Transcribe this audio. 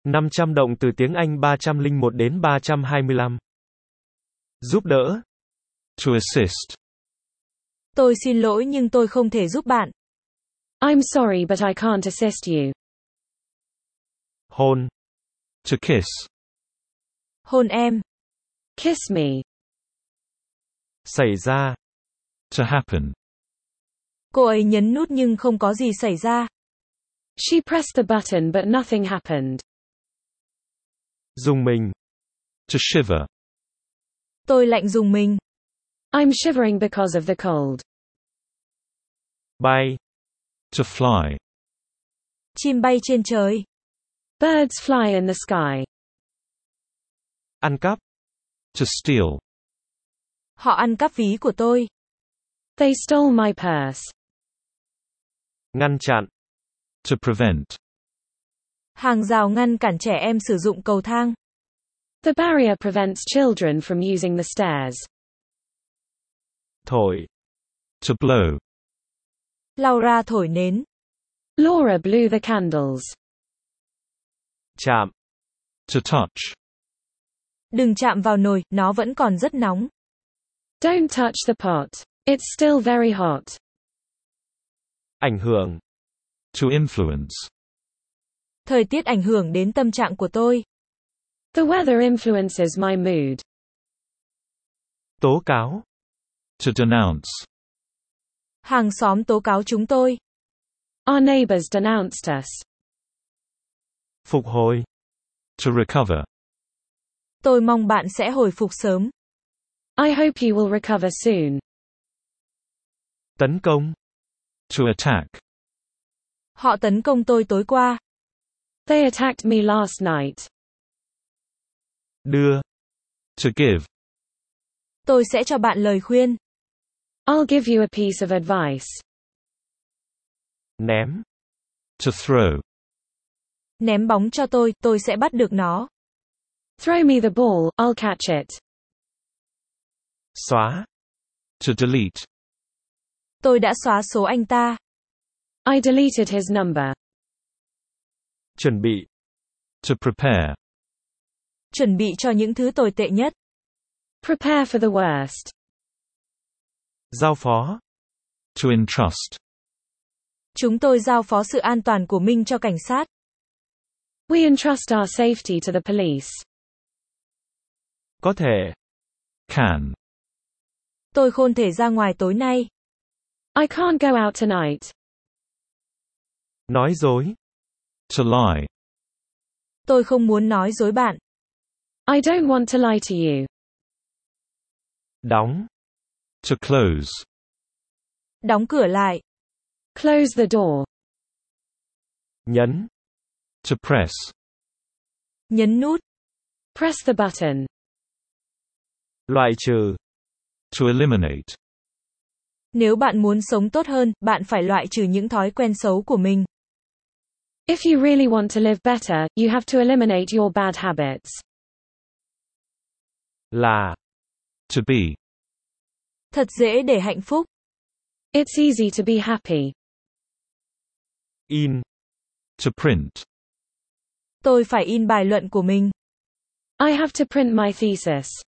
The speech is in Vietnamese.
500 động từ tiếng Anh 301 đến 325. Giúp đỡ. To assist. Tôi xin lỗi nhưng tôi không thể giúp bạn. I'm sorry but I can't assist you. Hôn. To kiss. Hôn em. Kiss me. Xảy ra. To happen. Cô ấy nhấn nút nhưng không có gì xảy ra. She pressed the button but nothing happened. Rùng mình. To shiver. Tôi lạnh rùng mình. I'm shivering because of the cold. Bay. To fly. Chim bay trên trời. Birds fly in the sky. Ăn cắp. To steal. Họ ăn cắp ví của tôi. They stole my purse. Ngăn chặn. To prevent. Hàng rào ngăn cản trẻ em sử dụng cầu thang. The barrier prevents children from using the stairs. Thổi. To blow. Laura thổi nến. Laura blew the candles. Chạm. To touch. Đừng chạm vào nồi, nó vẫn còn rất nóng. Don't touch the pot. It's still very hot. Ảnh hưởng. To influence. Thời tiết ảnh hưởng đến tâm trạng của tôi. The weather influences my mood. Tố cáo. To denounce. Hàng xóm tố cáo chúng tôi. Our neighbors denounced us. Phục hồi. To recover. Tôi mong bạn sẽ hồi phục sớm. I hope you will recover soon. Tấn công. To attack. Họ tấn công tôi tối qua. They attacked me last night. Đưa. To give. Tôi sẽ cho bạn lời khuyên. I'll give you a piece of advice. Ném. To throw. Ném bóng cho tôi sẽ bắt được nó. Throw me the ball, I'll catch it. Xóa. To delete. Tôi đã xóa số anh ta. I deleted his number. Chuẩn bị. To prepare. Chuẩn bị cho những thứ tồi tệ nhất. Prepare for the worst. Giao phó. To entrust. Chúng tôi giao phó sự an toàn của mình cho cảnh sát. We entrust our safety to the police. Có thể. Can. Tôi không thể ra ngoài tối nay. I can't go out tonight. Nói dối. To lie. Tôi không muốn nói dối bạn. I don't want to lie to you. Đóng. To close. Đóng cửa lại. Close the door. Nhấn. To press. Nhấn nút. Press the button. Loại trừ. To eliminate. Nếu bạn muốn sống tốt hơn, bạn phải loại trừ những thói quen xấu của mình. If you really want to live better, you have to eliminate your bad habits. Là. To be. Thật dễ để hạnh phúc. It's easy to be happy. In. To print. Tôi phải in bài luận của mình. I have to print my thesis.